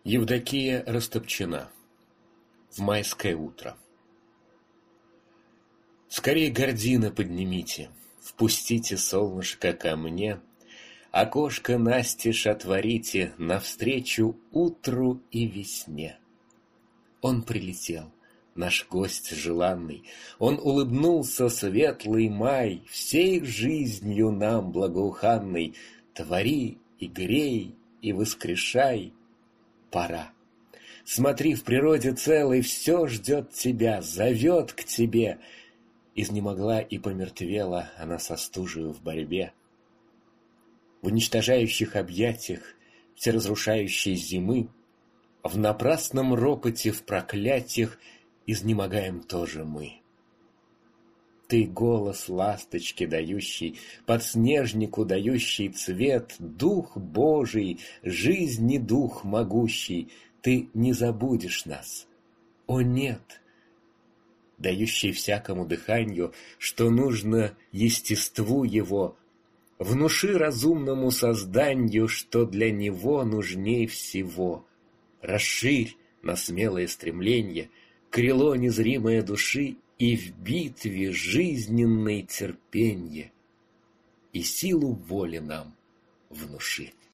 Евдокия Растопчина. В майское утро. Скорей гардины поднимите, впустите солнышко ко мне, окошко настежь отворите навстречу утру и весне. Он прилетел, наш гость желанный, он улыбнулся, светлый май, всей жизнью нам благоуханной, твори и грей и воскрешай. Пора. Смотри, в природе целой все ждет тебя, зовет к тебе. Изнемогла и помертвела она со стужею в борьбе. В уничтожающих объятиях всеразрушающей зимы, в напрасном ропоте, в проклятиях изнемогаем тоже мы. Ты голос ласточки дающий, подснежнику дающий цвет, Дух Божий, жизни дух могущий, ты не забудешь нас. О, нет! Дающий всякому дыханию, что нужно естеству его, внуши разумному созданию, что для него нужней всего. Расширь на смелое стремление крыло незримое души и в битве жизненной терпенье, и силу воли нам внуши.